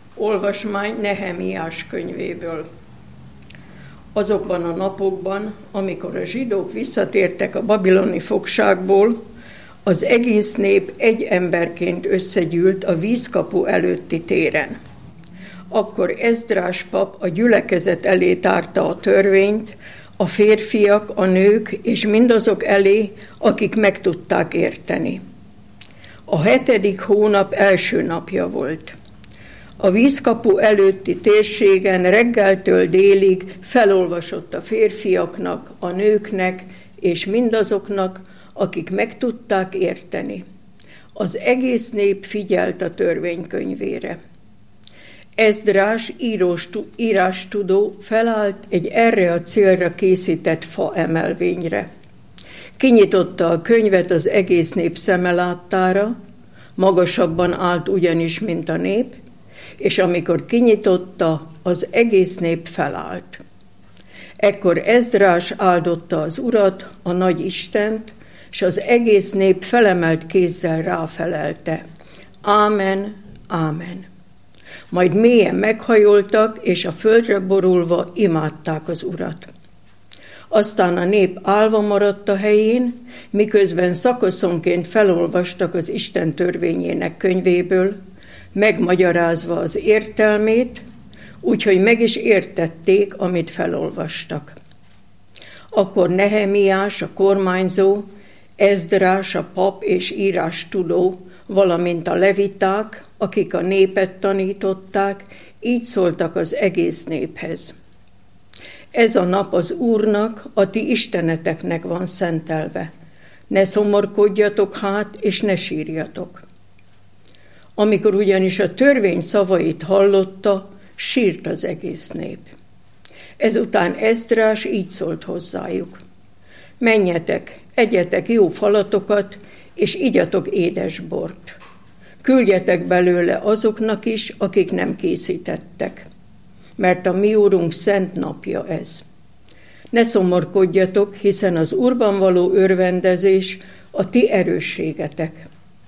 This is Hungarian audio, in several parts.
Olvasmány Nehemiás könyvéből. Azokban a napokban, amikor a zsidók visszatértek a babiloni fogságból, az egész nép egy emberként összegyűlt a vízkapu előtti téren. Akkor Ezdrás pap a gyülekezet elé tárta a törvényt, a férfiak, a nők és mindazok elé, akik meg tudták érteni. A 7. hónap első napja volt. A vízkapu előtti térségen reggeltől délig felolvasott a férfiaknak, a nőknek és mindazoknak, akik meg tudták érteni. Az egész nép figyelt a törvénykönyvére. Ezdrás írástudó felállt egy erre a célra készített fa emelvényre. Kinyitotta a könyvet az egész nép szeme láttára, magasabban állt ugyanis, mint a nép, és amikor kinyitotta, az egész nép felállt. Ekkor Ezdrás áldotta az Urat, a nagy Istent, és az egész nép felemelt kézzel ráfelelte: Ámen, ámen. Majd mélyen meghajoltak, és a földre borulva imádták az Urat. Aztán a nép állva maradt a helyén, miközben szakaszonként felolvastak az Isten törvényének könyvéből, megmagyarázva az értelmét, úgyhogy meg is értették, amit felolvastak. Akkor Nehemiás, a kormányzó, Ezdrás, a pap és írástudó, valamint a leviták, akik a népet tanították, így szóltak az egész néphez: Ez a nap az Úrnak, a ti isteneteknek van szentelve. Ne szomorkodjatok hát, és ne sírjatok. Amikor ugyanis a törvény szavait hallotta, sírt az egész nép. Ezután Ezdrás így szólt hozzájuk: Menjetek, egyetek jó falatokat, és igyatok édes bort. Küldjetek belőle azoknak is, akik nem készítettek, mert a mi Úrunk szent napja ez. Ne szomorkodjatok, hiszen az Úrban való örvendezés a ti erősségetek.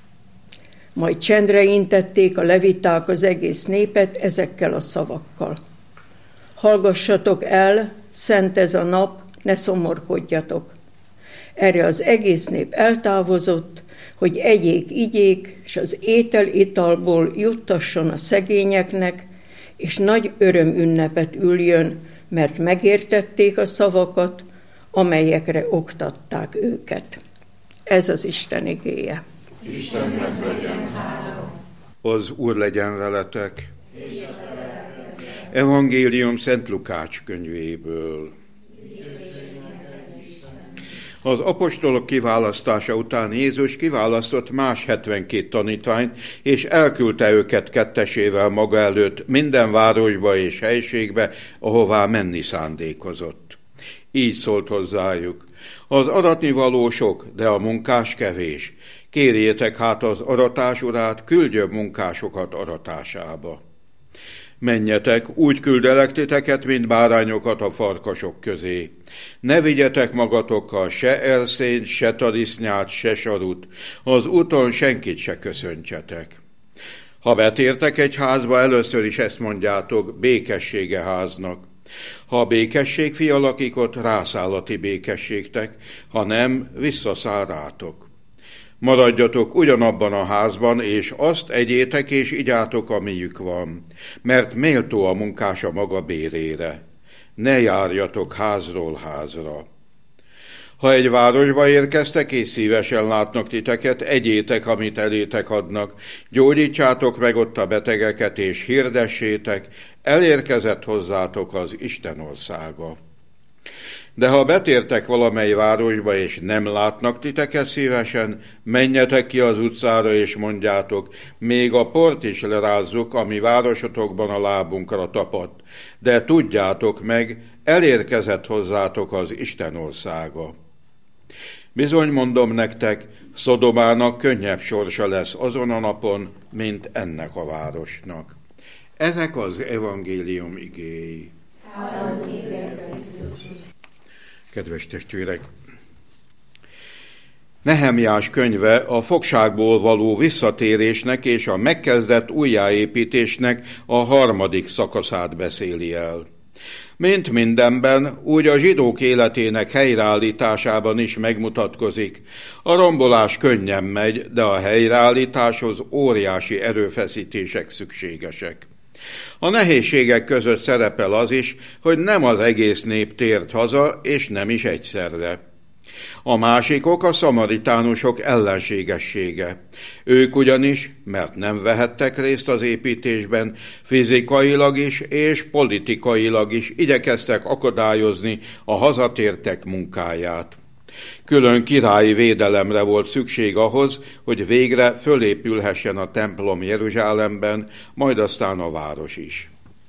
Majd csendre intették a leviták az egész népet ezekkel a szavakkal: Hallgassatok el, szent ez a nap, ne szomorkodjatok. Erre az egész nép eltávozott, hogy egyék, igyék, és az étel-italból juttasson a szegényeknek, és nagy örömünnepet üljön, mert megértették a szavakat, amelyekre oktatták őket. Ez az Isten igéje. Istennek legyen hála. Az Úr legyen veletek. Evangélium Szent Lukács könyvéből. Az apostolok kiválasztása után Jézus kiválasztott más 72 tanítványt, és elküldte őket kettesével maga előtt minden városba és helységbe, ahová menni szándékozott. Így szólt hozzájuk: Az aratnivaló sok, de a munkás kevés. Kérjétek hát az aratás urát, küldjön munkásokat aratásába. Menjetek, úgy küldelek titeket, mint bárányokat a farkasok közé. Ne vigyetek magatokkal se elszényt, se tarisznyát, se sarut, az úton senkit se köszöntsetek. Ha betértek egy házba, először is ezt mondjátok: békessége háznak. Ha a békesség fia lakik ott, rászáll a ti békességtek, ha nem, visszaszáll rátok. Maradjatok ugyanabban a házban, és azt egyétek és igyátok, amiük van, mert méltó a munkás a maga bérére. Ne járjatok házról házra. Ha egy városba érkeztek, és szívesen látnak titeket, egyétek, amit elétek adnak, gyógyítsátok meg ott a betegeket, és hirdessétek, elérkezett hozzátok az Isten országa. De ha betértek valamely városba, és nem látnak titeket szívesen, menjetek ki az utcára, és mondjátok: még a port is lerázzuk, ami városotokban a lábunkra tapadt, de tudjátok meg, elérkezett hozzátok az Isten országa. Bizony mondom nektek, Szodomának könnyebb sorsa lesz azon a napon, mint ennek a városnak. Ezek az evangélium igéi. Kedves testvérek, Nehemiás könyve a fogságból való visszatérésnek és a megkezdett újjáépítésnek a harmadik szakaszát beszéli el. Mint mindenben, úgy a zsidók életének helyreállításában is megmutatkozik. A rombolás könnyen megy, de a helyreállításhoz óriási erőfeszítések szükségesek. A nehézségek között szerepel az is, hogy nem az egész nép tért haza, és nem is egyszerre. A másik ok a szamaritánusok ellenségessége. Ők ugyanis, mert nem vehettek részt az építésben, fizikailag is és politikailag is igyekeztek akadályozni a hazatértek munkáját. Külön királyi védelemre volt szükség ahhoz, hogy végre fölépülhessen a templom Jeruzsálemben, majd aztán a város is.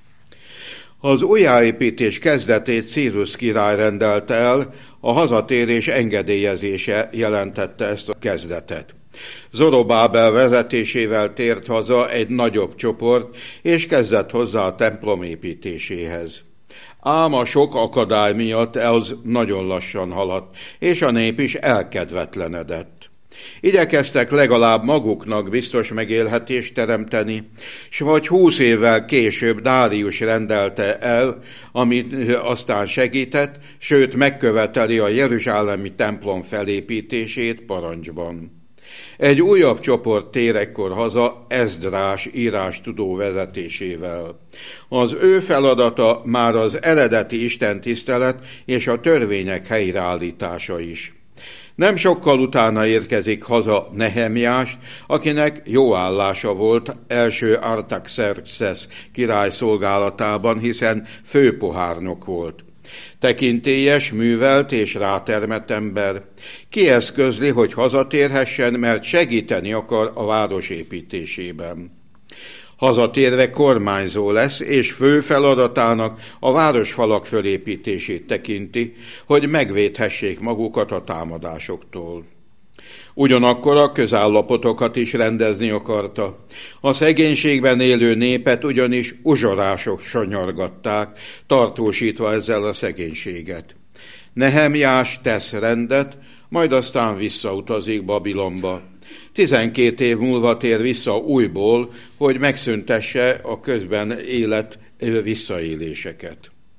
Az újjáépítés kezdetét Círus király rendelte el, a hazatérés engedélyezése jelentette ezt a kezdetet. Zorobábel vezetésével tért haza egy nagyobb csoport, és kezdett hozzá a templom építéséhez. Ám a sok akadály miatt ez nagyon lassan haladt, és a nép is elkedvetlenedett. Igyekeztek legalább maguknak biztos megélhetést teremteni, s vagy 20 évvel később Dárius rendelte el, amit aztán segített, sőt megköveteli a jeruzsálemi templom felépítését parancsban. Egy újabb csoport tér ekkor haza Ezdrás írástudó vezetésével. Az ő feladata már az eredeti istentisztelet és a törvények helyreállítása is. Nem sokkal utána érkezik haza Nehemiás, akinek jó állása volt első Artaxerxes király szolgálatában, hiszen főpohárnok volt. Tekintélyes, művelt és rátermett ember. Kieszközli, hogy hazatérhessen, mert segíteni akar a város építésében. Hazatérve kormányzó lesz, és fő feladatának a városfalak fölépítését tekinti, hogy megvédhessék magukat a támadásoktól. Ugyanakkor a közállapotokat is rendezni akarta. A szegénységben élő népet ugyanis uzsorások sanyargatták, tartósítva ezzel a szegénységet. Nehemiás tesz rendet, majd aztán visszautazik Babilonba. 12 év múlva tér vissza újból, hogy megszüntesse a közben élet visszaéléseket.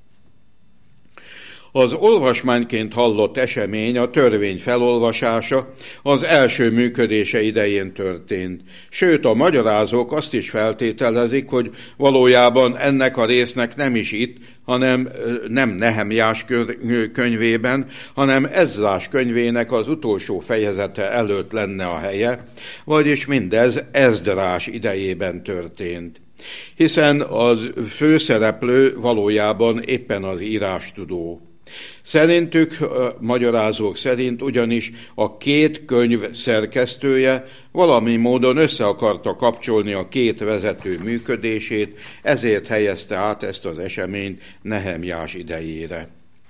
Az olvasmányként hallott esemény, a törvény felolvasása az első működése idején történt. Sőt, a magyarázók azt is feltételezik, hogy valójában ennek a résznek nem is itt, hanem nem Nehemiás könyvében, hanem Ezdrás könyvének az utolsó fejezete előtt lenne a helye, vagyis mindez Ezdrás idejében történt. Hiszen az főszereplő valójában éppen az írástudó. Szerintük, magyarázók szerint ugyanis a két könyv szerkesztője valami módon össze akarta kapcsolni a két vezető működését, ezért helyezte át ezt az eseményt Nehemiás idejére.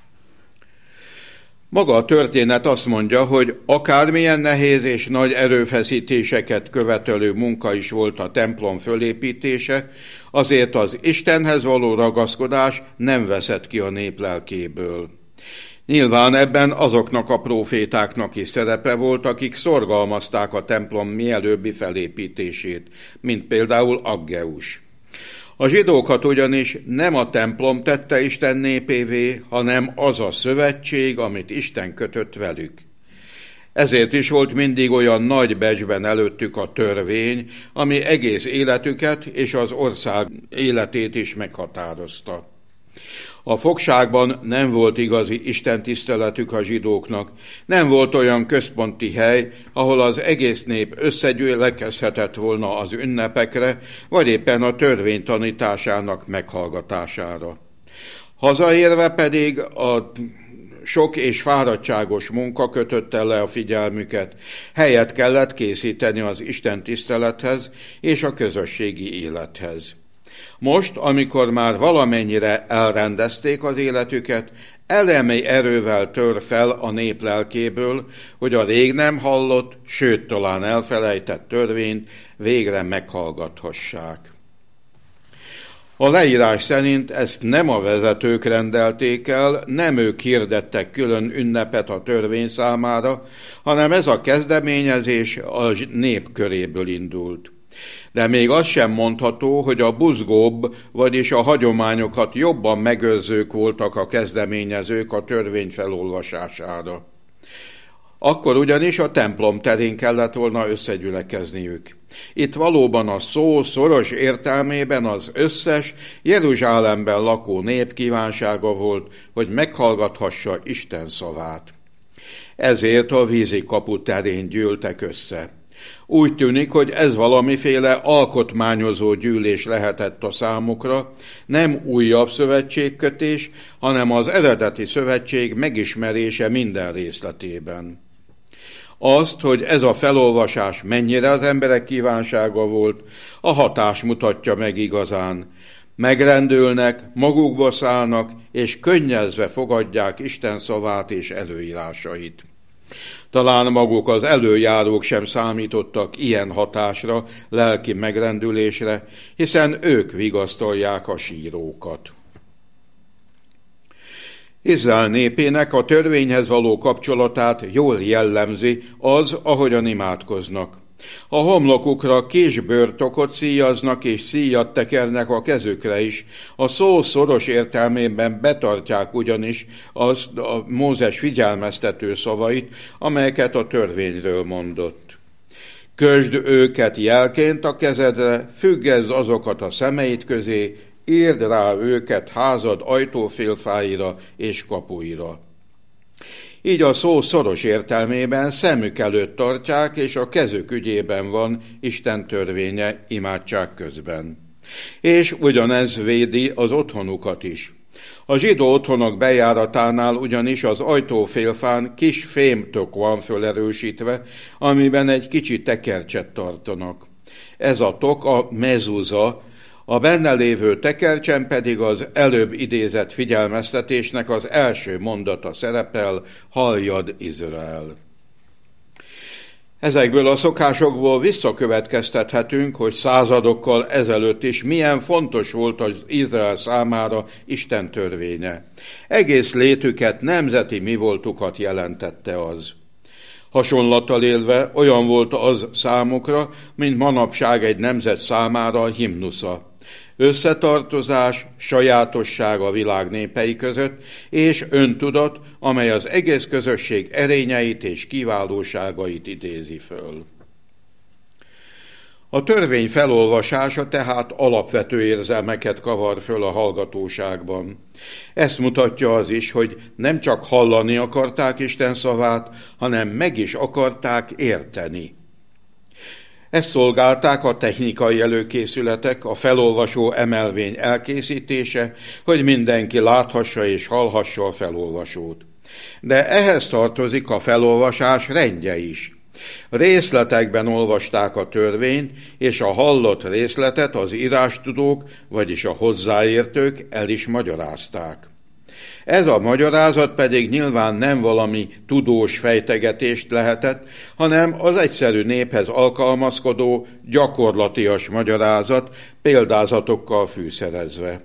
Maga a történet azt mondja, hogy akármilyen nehéz és nagy erőfeszítéseket követelő munka is volt a templom fölépítése, azért az Istenhez való ragaszkodás nem veszett ki a nép lelkéből. Nyilván ebben azoknak a prófétáknak is szerepe volt, akik szorgalmazták a templom mielőbbi felépítését, mint például Aggeus. A zsidókat ugyanis nem a templom tette Isten népévé, hanem az a szövetség, amit Isten kötött velük. Ezért is volt mindig olyan nagy becsben előttük a törvény, ami egész életüket és az ország életét is meghatározta. A fogságban nem volt igazi istentiszteletük a zsidóknak, nem volt olyan központi hely, ahol az egész nép összegyülekezhetett volna az ünnepekre, vagy éppen a törvény tanításának meghallgatására. Hazaérve pedig a sok és fáradtságos munka kötötte le a figyelmüket, helyet kellett készíteni az istentisztelethez és a közösségi élethez. Most, amikor már valamennyire elrendezték az életüket, elemi erővel tör fel a nép lelkéből, hogy a rég nem hallott, sőt talán elfelejtett törvényt végre meghallgathassák. A leírás szerint ezt nem a vezetők rendelték el, nem ők hirdettek külön ünnepet a törvény számára, hanem ez a kezdeményezés a nép köréből indult. De még az sem mondható, hogy a buzgóbb, vagyis a hagyományokat jobban megőrzők voltak a kezdeményezők a törvény felolvasására. Akkor ugyanis a templom terén kellett volna összegyülekezniük. Itt valóban a szó szoros értelmében az összes Jeruzsálemben lakó nép kívánsága volt, hogy meghallgathassa Isten szavát. Ezért a vízi kapu terén gyűltek össze. Úgy tűnik, hogy ez valamiféle alkotmányozó gyűlés lehetett a számukra, nem újabb szövetségkötés, hanem az eredeti szövetség megismerése minden részletében. Azt, hogy ez a felolvasás mennyire az emberek kívánsága volt, a hatás mutatja meg igazán. Megrendülnek, magukba szállnak, és könnyezve fogadják Isten szavát és előírásait. Talán maguk az előjárók sem számítottak ilyen hatásra, lelki megrendülésre, hiszen ők vigasztalják a sírókat. Izrael népének a törvényhez való kapcsolatát jól jellemzi az, ahogyan imádkoznak. A homlokukra kis bőrtokot szíjaznak és szíjat tekernek a kezükre is. A szó szoros értelmében betartják ugyanis a Mózes figyelmeztető szavait, amelyeket a törvényről mondott. Kösd őket jelként a kezedre, függezz azokat a szemeid közé, írd rá őket házad ajtófélfáira és kapuira. Így a szó szoros értelmében szemük előtt tartják, és a kezük ügyében van Isten törvénye imádság közben. És ugyanez védi az otthonukat is. A zsidó otthonok bejáratánál ugyanis az ajtófélfán kis fémtök van fölerősítve, amiben egy kicsi tekercset tartanak. Ez a tok a mezúza, a benne lévő tekercsen pedig az előbb idézett figyelmeztetésnek az első mondata szerepel, halljad Izrael. Ezekből a szokásokból visszakövetkeztethetünk, hogy századokkal ezelőtt is milyen fontos volt az Izrael számára Isten törvénye. Egész létüket, nemzeti mivoltukat jelentette az. Hasonlattal élve olyan volt az számukra, mint manapság egy nemzet számára a himnusza. Összetartozás, sajátosság a világ népei között, és öntudat, amely az egész közösség erényeit és kiválóságait idézi föl. A törvény felolvasása tehát alapvető érzelmeket kavar föl a hallgatóságban. Ezt mutatja az is, hogy nem csak hallani akarták Isten szavát, hanem meg is akarták érteni. Ezt szolgálták a technikai előkészületek, a felolvasó emelvény elkészítése, hogy mindenki láthassa és hallhassa a felolvasót. De ehhez tartozik a felolvasás rendje is. Részletekben olvasták a törvényt, és a hallott részletet az írástudók, vagyis a hozzáértők el is magyarázták. Ez a magyarázat pedig nyilván nem valami tudós fejtegetést lehetett, hanem az egyszerű néphez alkalmazkodó, gyakorlatias magyarázat, példázatokkal fűszerezve.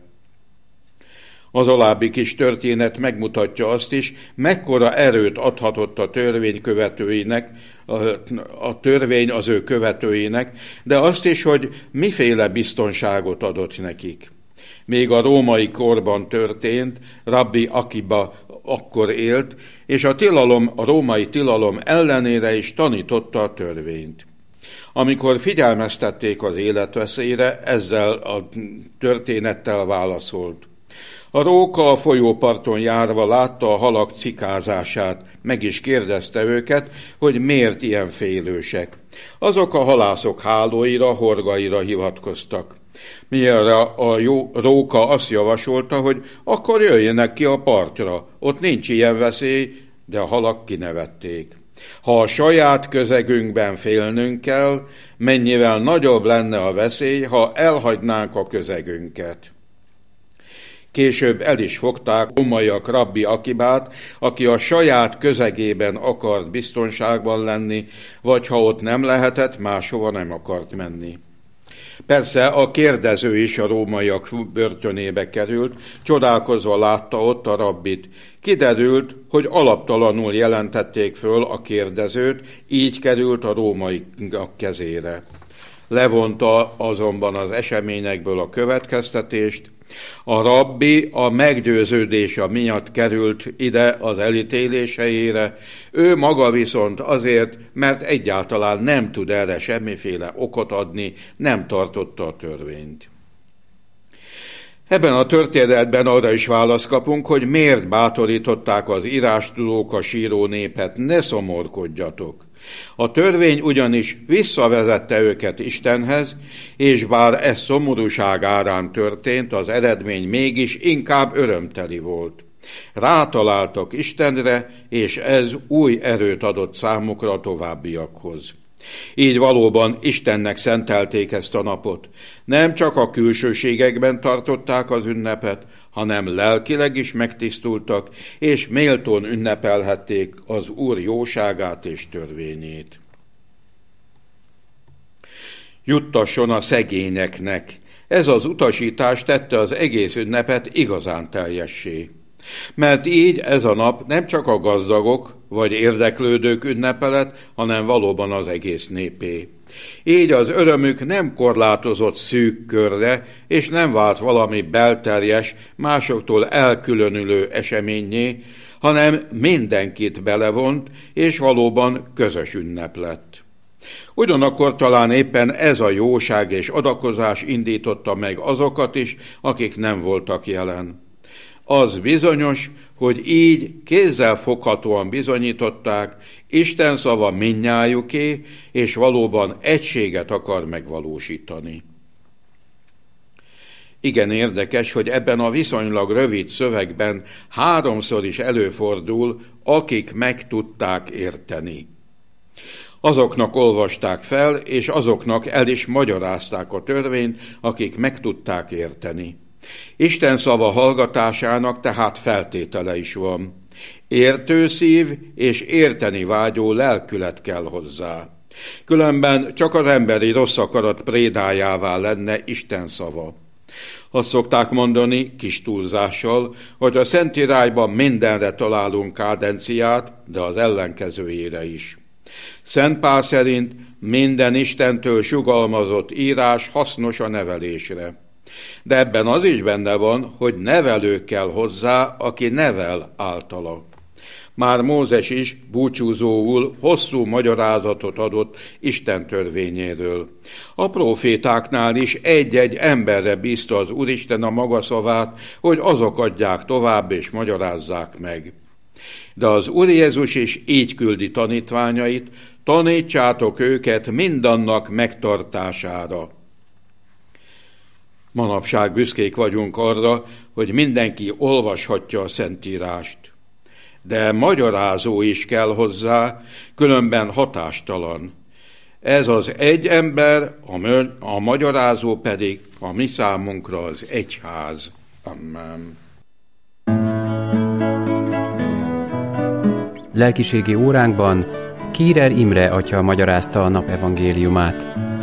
Az alábbi kis történet megmutatja azt is, mekkora erőt adhatott a törvény követőinek, a törvény az ő követőinek, de azt is, hogy miféle biztonságot adott nekik. Még a római korban történt, Rabbi Akiba akkor élt, és a római tilalom ellenére is tanította a törvényt. Amikor figyelmeztették az életveszélyre, ezzel a történettel válaszolt. A róka a folyóparton járva látta a halak cikázását, meg is kérdezte őket, hogy miért ilyen félősek. Azok a halászok hálóira, horgaira hivatkoztak. Mire a róka azt javasolta, hogy akkor jöjjenek ki a partra, ott nincs ilyen veszély, de a halak kinevették. Ha a saját közegünkben félnünk kell, mennyivel nagyobb lenne a veszély, ha elhagynánk a közegünket. Később el is fogták rómaiak Rabbi Akibát, aki a saját közegében akart biztonságban lenni, vagy ha ott nem lehetett, máshova nem akart menni. Persze a kérdező is a rómaiak börtönébe került, csodálkozva látta ott a rabbit. Kiderült, hogy alaptalanul jelentették föl a kérdezőt, így került a rómaiak kezére. Levonta azonban az eseményekből a következtetést. A rabbi a meggyőződése miatt került ide az elítélés helyére, ő maga viszont azért, mert egyáltalán nem tud erre semmiféle okot adni, nem tartotta a törvényt. Ebben a történetben arra is választ kapunk, hogy miért bátorították az írástudók a síró népet, ne szomorkodjatok. A törvény ugyanis visszavezette őket Istenhez, és bár ez szomorúság árán történt, az eredmény mégis inkább örömteli volt. Rátaláltak Istenre, és ez új erőt adott számukra a továbbiakhoz. Így valóban Istennek szentelték ezt a napot. Nem csak a külsőségekben tartották az ünnepet, hanem lelkileg is megtisztultak, és méltón ünnepelhették az Úr jóságát és törvényét. Juttasson a szegényeknek. Ez az utasítás tette az egész ünnepet igazán teljessé. Mert így ez a nap nem csak a gazdagok vagy érdeklődők ünnepe lett, hanem valóban az egész népé. Így az örömük nem korlátozott szűk körre, és nem vált valami belterjes, másoktól elkülönülő eseményé, hanem mindenkit belevont, és valóban közös ünnep lett. Ugyanakkor talán éppen ez a jóság és adakozás indította meg azokat is, akik nem voltak jelen. Az bizonyos, hogy így kézzelfoghatóan bizonyították, Isten szava mindnyájuké, és valóban egységet akar megvalósítani. Igen érdekes, hogy ebben a viszonylag rövid szövegben 3-szor is előfordul, akik meg tudták érteni. Azoknak olvasták fel, és azoknak el is magyarázták a törvényt, akik meg tudták érteni. Isten szava hallgatásának tehát feltétele is van. Értő szív és érteni vágyó lelkület kell hozzá. Különben csak az emberi rossz akarat prédájává lenne Isten szava. Azt szokták mondani, kis túlzással, hogy a Szentírásban mindenre találunk kádenciát, de az ellenkezőjére is. Szent Pál szerint minden Istentől sugalmazott írás hasznos a nevelésre. De ebben az is benne van, hogy nevelő kell hozzá, aki nevel általa. Már Mózes is búcsúzóul hosszú magyarázatot adott Isten törvényéről. A prófétáknál is egy-egy emberre bízta az Úristen a maga szavát, hogy azok adják tovább és magyarázzák meg. De az Úr Jézus is így küldi tanítványait, tanítsátok őket mindannak megtartására. Manapság büszkék vagyunk arra, hogy mindenki olvashatja a Szentírást. De magyarázó is kell hozzá, különben hatástalan. Ez az egy ember, a magyarázó pedig a mi számunkra az egyház. Amen. Lelkiségi óránkban Kírer Imre atya magyarázta a nap evangéliumát.